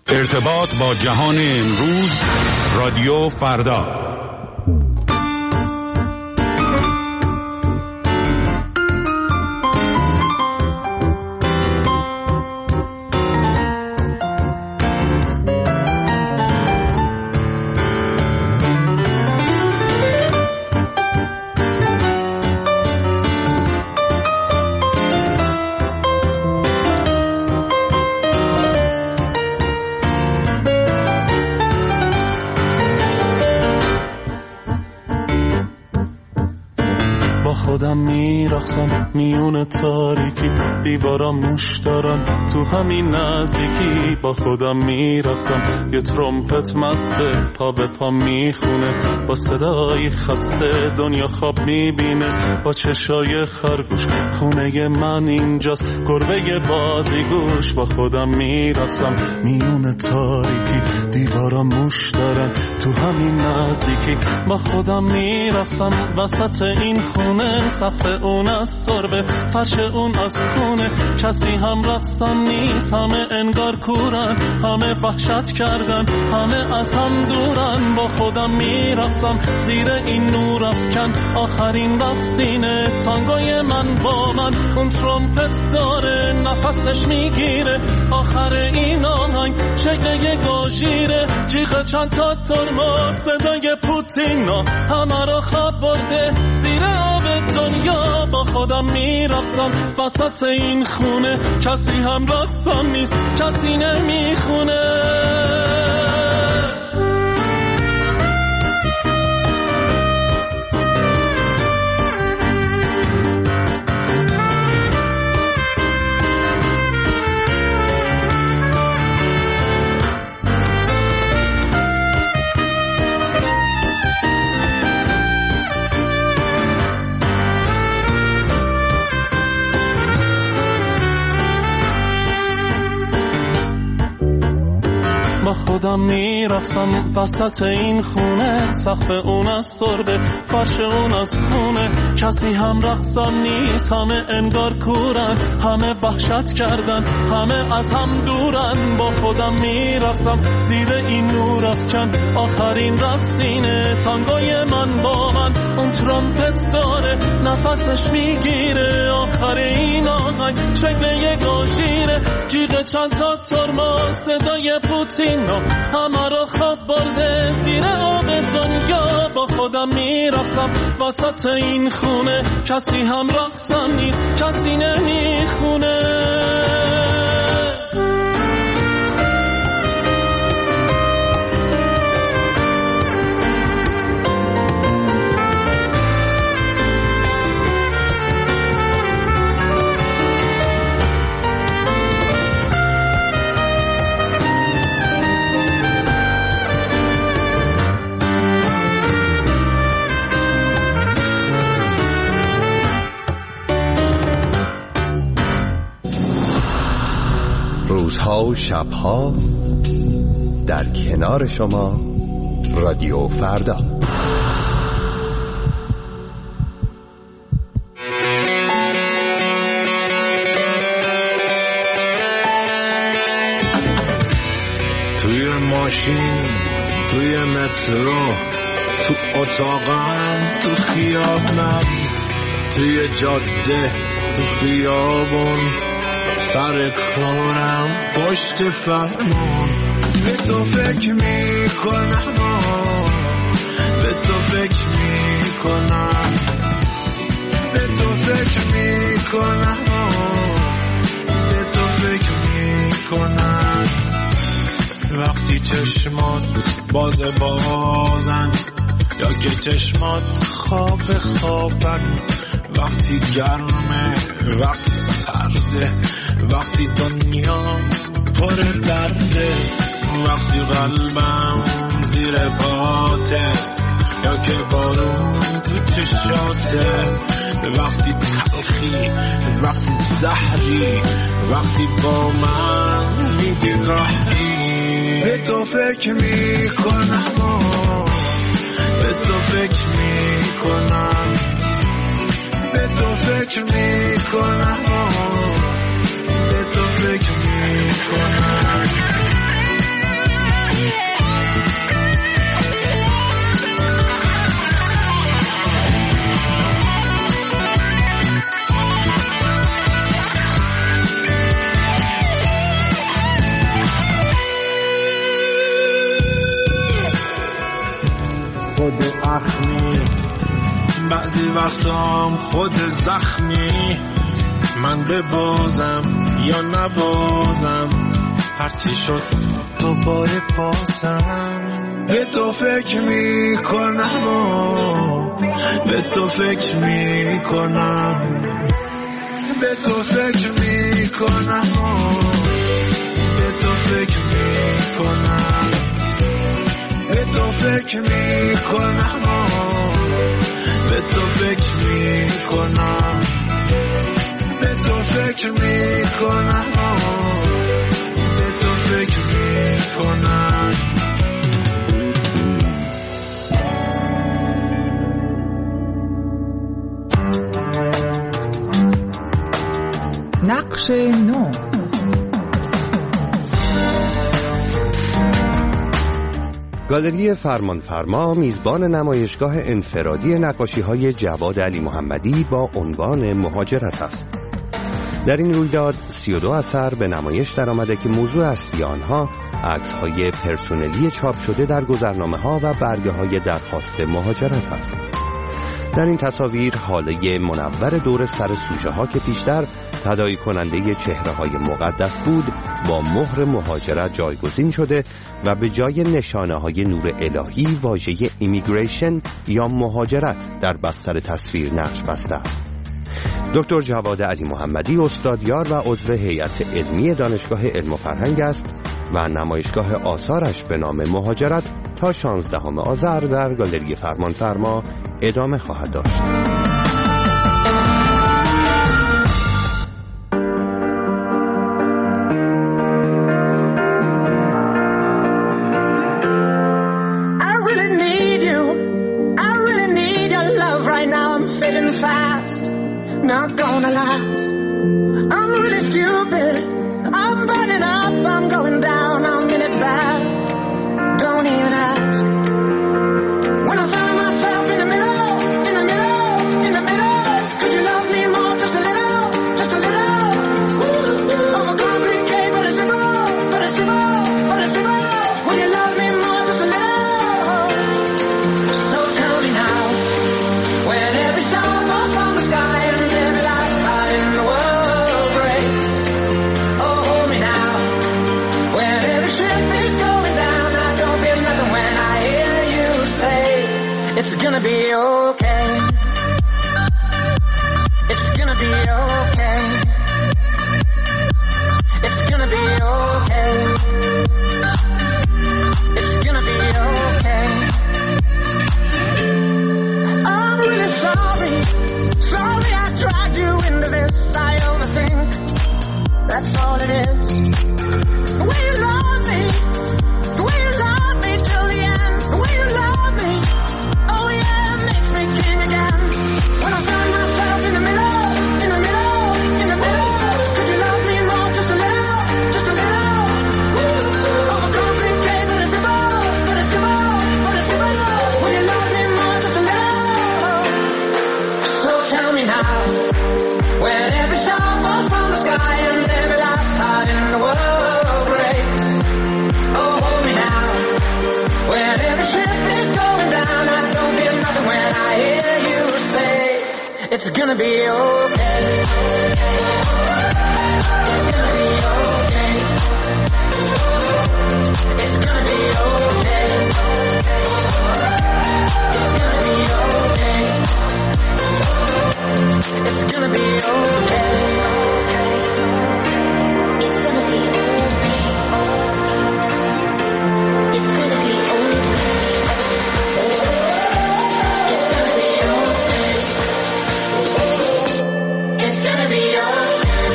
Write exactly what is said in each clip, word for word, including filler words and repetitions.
ارتباط با جهان امروز، رادیو فردا. خودم میرقصم میون تاریکی، دیوارم موش دارم تو همین نزدیکی. با خودم میرقصم یه ترومپت مسته، پا به پا میخونه با صدای خسته. دنیا خواب میبینه با چشای خرگوش، خونه من اینجاست گربه بازی گوش. با خودم میرقصم میون تاریکی، دیوارم موش دارن تو همین نزدیکی. با خودم میرقصم وسط این خونه، سقف اون از سربه، فرش اون از خونه. کسی هم رقصم نیست، همه انگار کورن، همه وحشت کردن، همه از هم دورن. با خودم میرقصم زیر این نور افکن، آخرین رقصینه تانگوی من با من. اون ترومپت داره نفسش میگیره، آخر این آهنگ شکل گاژیره. جیغ چند تا ترمز، صدای پوتینا همه را خواب برده زیر آب دنیا. با خودم میرقصم وسط این خونه، کسی هم رقصم نیست، کسی نمیخونه. با خودم میرقصم وسط این خونه، سقف اون از سربه، فرش اون از خونه. کسی هم رقصم نیست، همه انگار کورن، همه وحشت کردن، همه از هم دورن. با خودم میرقصم زیر این نور افکن، آخرین رقصینه تانگوی من با من. اون ترومپت داره نفسش میگیره، آخر این آهنگ شکل یه گاژیره. جیغ چند تا ترمز، صدای پوتین همه را خواب برده زیر آب دنیا. با خودم میرقصم وسط این خونه، کسی هم رقصم نیست، کسی نمیخونه. روزها و شبها در کنار شما، رادیو فردا. توی ماشین، توی مترو، تو اتاقم، تو خیابونم، توی جاده، تو خیابون، سر کارم، پشت فرمون. به تو فکر میکنم، به تو فکر میکنم، به تو فکر میکنم، به تو فکر میکنم. وقتی چشمات باز بازن، یا که چشمات خواب خوابن. وقتی گرمه، وقتی سرده، وقتی دنیا پر درده. وقتی قلبم زیر پاته، یا که بارون تو چشاته. وقتی تلخی، وقتی زهری، وقتی با من میگی راهی. به تو فکر میکنم، به تو فکر میکنم، به تو فکر میکنم، به تو فکر میکنم. خود اخمی، بعضی وقتام خود زخمی. من ببازم یا نبازم، هرچی شد دوباره پاسم. به تو فکر میکنم، به تو فکر میکنم، به تو فکر میکنم، به تو فکر میکنم، به تو فکر میکنم، به تو فکر میکنم، به تو فکر میکنم، به تو فکر میکنم. نقش نو. گالری فرمانفرما میزبان نمایشگاه انفرادی نقاشی‌های جواد علی محمدی با عنوان مهاجرت است. در این رویداد سی و دو اثر به نمایش درآمده که موضوع اصلی آنها عکس‌های پرسونلی چاپ شده در گذرنامه‌ها و برگه‌های درخواست مهاجرت است. در این تصاویر حاله منور دور سر سوژه ها که پیشتر تداعی کننده چهره های مقدس بود با مهر مهاجرت جایگزین شده و به جای نشانه های نور الهی واژه ایمیگریشن یا مهاجرت در بستر تصویر نقش بسته است. دکتر جواد علی محمدی استادیار و عضو هیئت علمی دانشگاه علم و فرهنگ است و نمایشگاه آثارش به نام مهاجرت تا شانزدهم آذر در گالری فرمانفرما ادامه خواهد داشت. Not gonna last. I'm really stupid. I'm burning up. I'm going down. I'm in it bad. Don't even ask. When I found myself in the middle, in the middle, in the middle, could you love me more? Just a little, just a little. Overcomplicate, but it's simple, but it's simple, but it's simple. Will you love me more? Just a little. So tell me now, when every star falls from the sky. It's gonna be okay. It's gonna be okay. It's gonna be okay. It's gonna be okay. I'm really sorry. Sorry I dragged you into this. I overthink. That's all it is. The way you love me. The way you love me till the end. The way you love me. Oh yeah, it makes me king again. When I find myself in the middle, in the middle, in the middle. Could you love me more? Just a little, just a little. Overcomplicate, but it's simple, but it's simple, but it's simple. Will you love me more? Just a little. So tell me now, when every star falls from the sky and every last heart in the world breaks. Oh, hold me now, when every ship is going down. I don't feel nothing when I hear you say it's gonna be okay. It's gonna be okay. It's gonna be okay. It's gonna be okay. It's gonna be okay. It's gonna be okay. It's gonna be okay. It's gonna be okay. It's gonna be okay.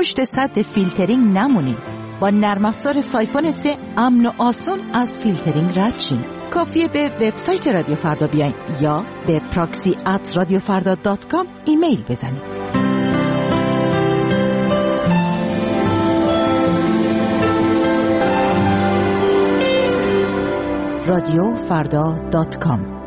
پشت سد فیلترینگ نمونین. با نرم افزار سایفون سه امن و آسان از فیلترینگ رد شین. کافیه به وبسایت رادیو فردا بیاین یا به پراکسی ات رادیو فردا دات کام ایمیل بزنید. رادیو فردا دات کام.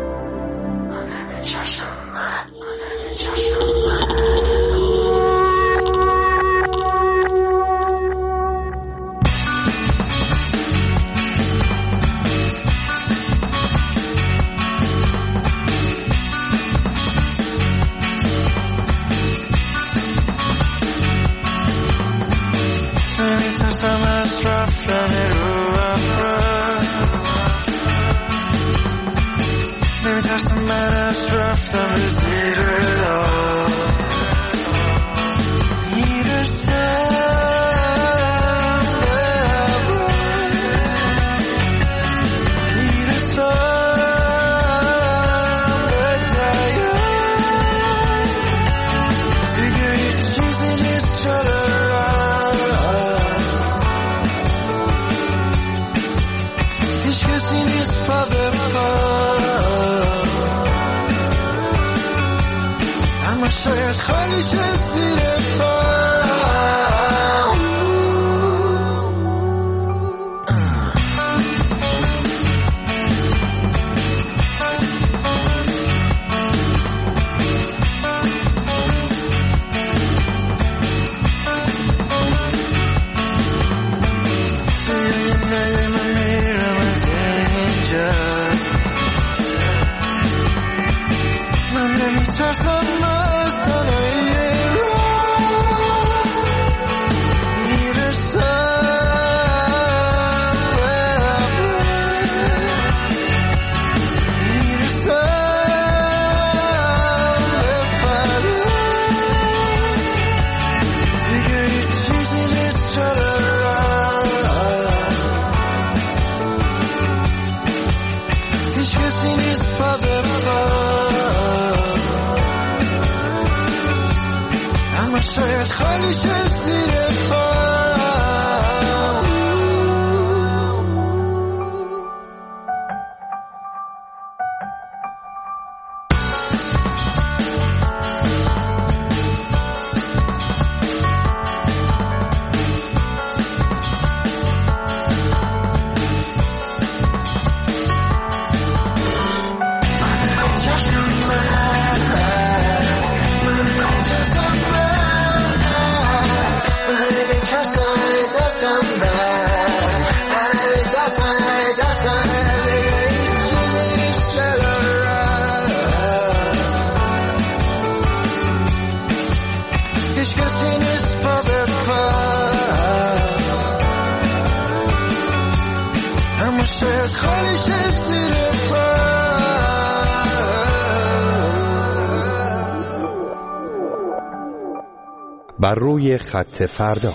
بر روی خط فردا.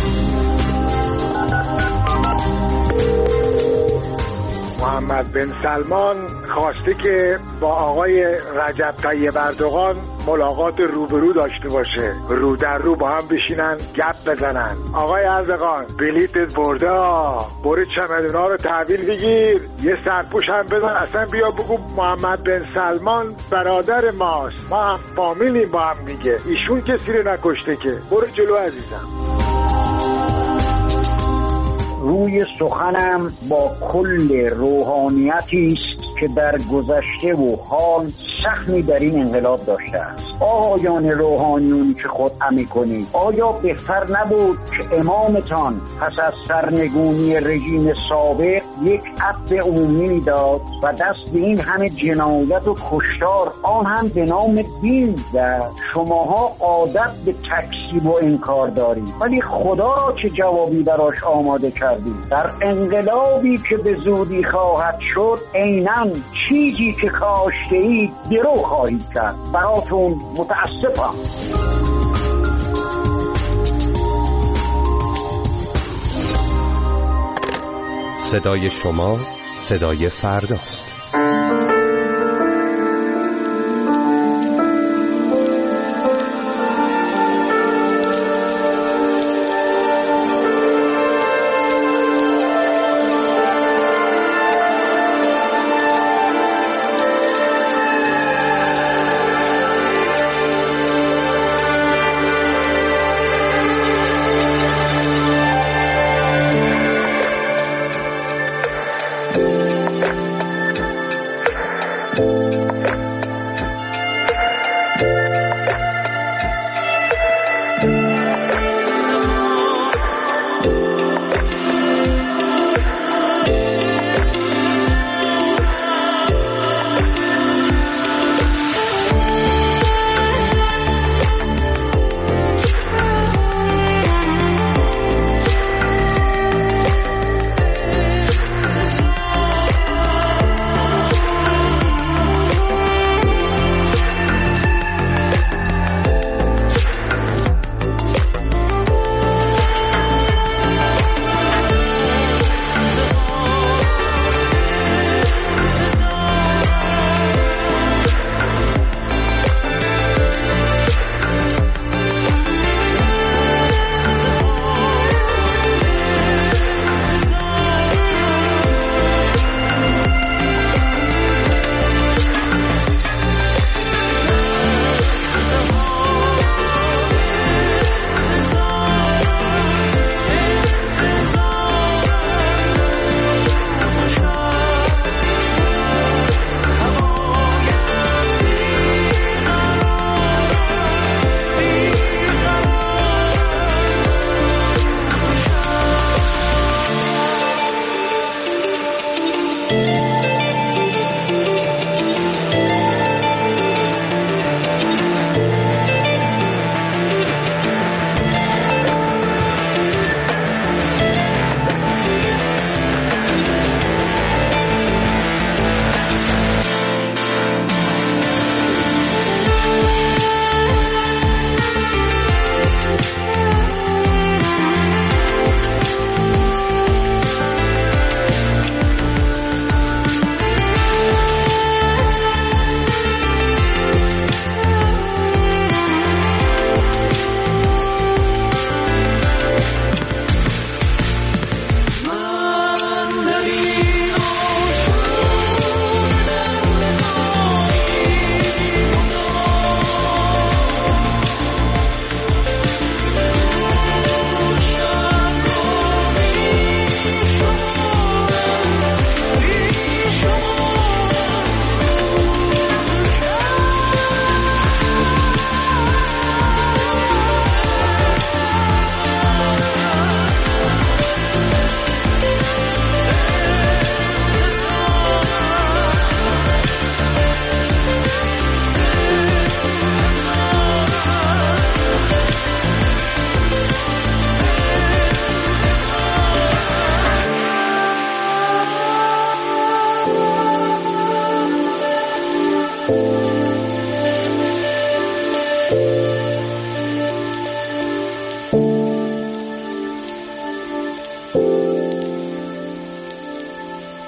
محمد بن سلمان خواسته که با آقای رجب طیب اردوغان ملاقات روبرو داشته باشه، رو در رو با هم بشینن گپ بزنن. آقای اردوغان بلیتت برده، برو چمدونا رو تحویل بگیر، یه سرپوش هم بزن، اصلا بیا بگو محمد بن سلمان برادر ماست، ما هم فامیلیم با هم دیگه، ایشون کسی رو نکشته که. برو جلو عزیزم. روی سخنم با کل روحانیتی است که در گذشته و حال سهمی در این انقلاب داشته است. آقایان روحانیونی که خدعه می‌کنید، آیا بهتر نبود که امامتان پس از سرنگونی رژیم سابق یک عفو عمومی می‌داد و دست به این همه جنایت و کشتار، آن هم به نام دین؟ و شماها عادت به تکذیب و انکار دارید، ولی خدا را چه جوابی براش آماده کردید؟ در انقلابی که به زودی خواهد شد، عیناً چیزی که کاشته اید درو خواهید کرد. براتون متاسفم. صدای شما صدای فرداست.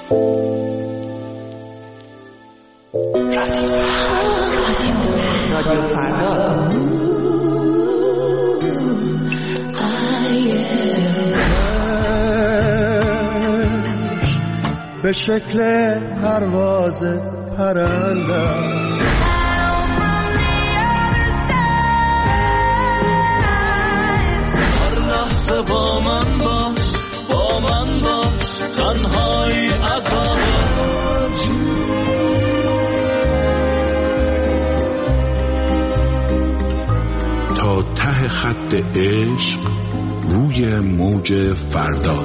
رادیو فردا. به شکل پرواز پرنده هر لحظه با من باش، با من باش، تنهایی عذابش. تا ته خط عشق روی موج فردا.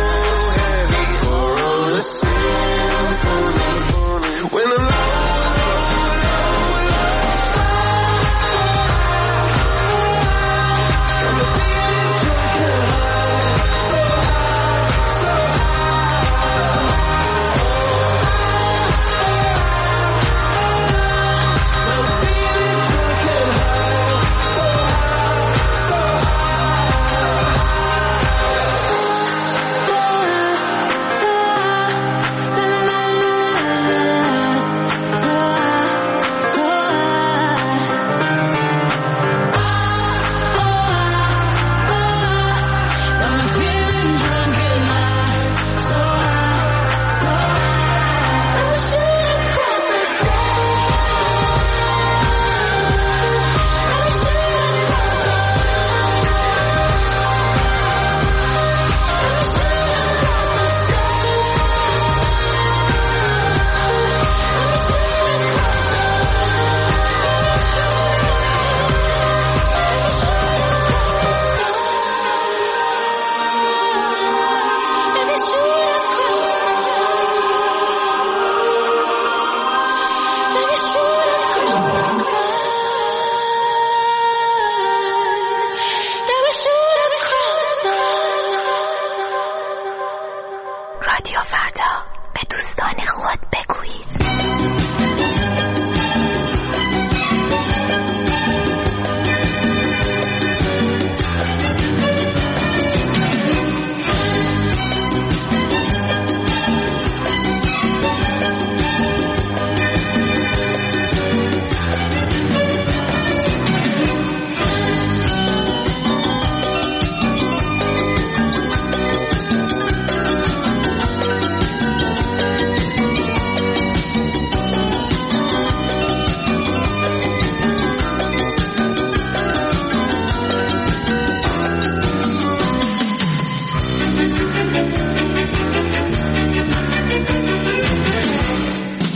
When I'm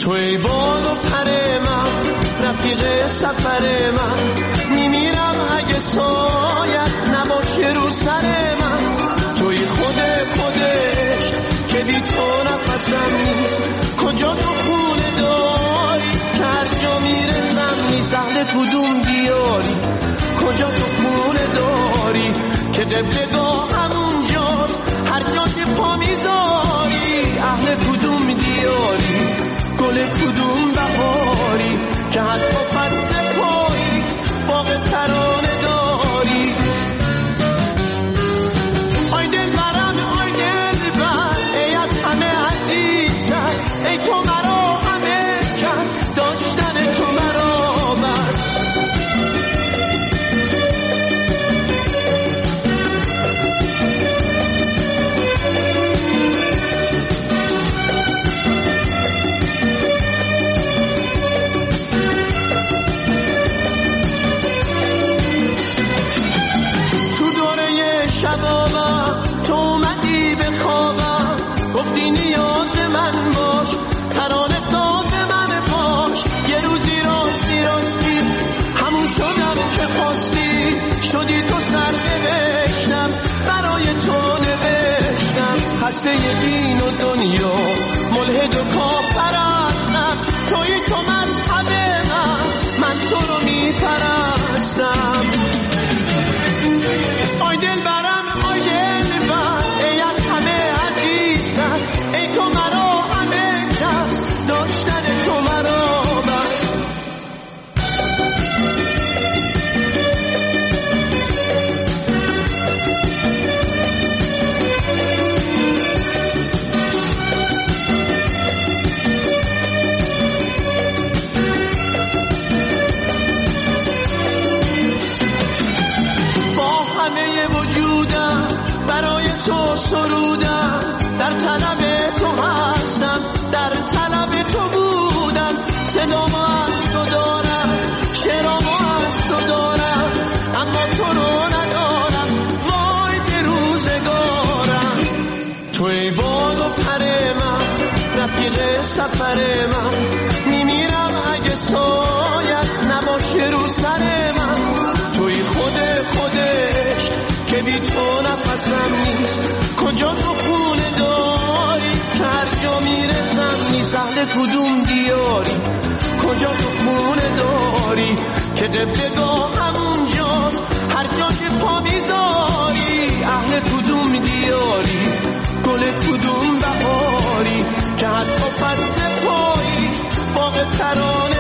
توی باد و پر من، رفیق سفر من، میمیرم اگه سایت نباشه رو سر من. توی خود خودش که بی تو نفسم نیست، کجا تو خونه داری که هر جا میرسم نیست. اهل کدوم دیاری، کجا تو خونه داری که قبلگاه همونجاست هر جا که پا میذاری. اهل کدوم دیاری، گل کدوم بهاری که حتی فصل پاییز باغ ترانه داری. آی دل برم، آی دل بر، ای از همه عزیزتر، ای تو مرا همه کس، داشتن تو مرا بس. شبابم تو اومدی به خوابم، گفتی نیاز من باش، ترانه ساز من باش. یه روزی راستی راستی همون شدم که خواستی، شدی تو سر نوشتم برای تو نوشتم. خسته دین و دنیا، ملحد و کافرستم، توی تو مذهب من، من تو رو میپرستم. آی دل برم، آی دل بر، ای از همه عزیزتر، ای تو مرا همه کس، داشتن تو مرا بس. برای تو سرودم، در طلب تو هستم، در طلب تو بودم. صدامو از تو دارم، شعرامو از تو دارم، اما تو رو ندارم. وای به روزگارم. توی باد و پر من، رفیق سفر من، میمیرم اگه سایت نباشه رو سر من. توی خود خودش که بی تو نفسم نیست، کجا تو خونه داری که هر جا میرسم نیست. اهل کدوم دیاری، کجا تو خونه داری که قبلگاه همونجاست هر جا که پا میذاری. اهل کدوم دیاری، گل کدوم بهاری که حتی فصل پاییز باغ ترانه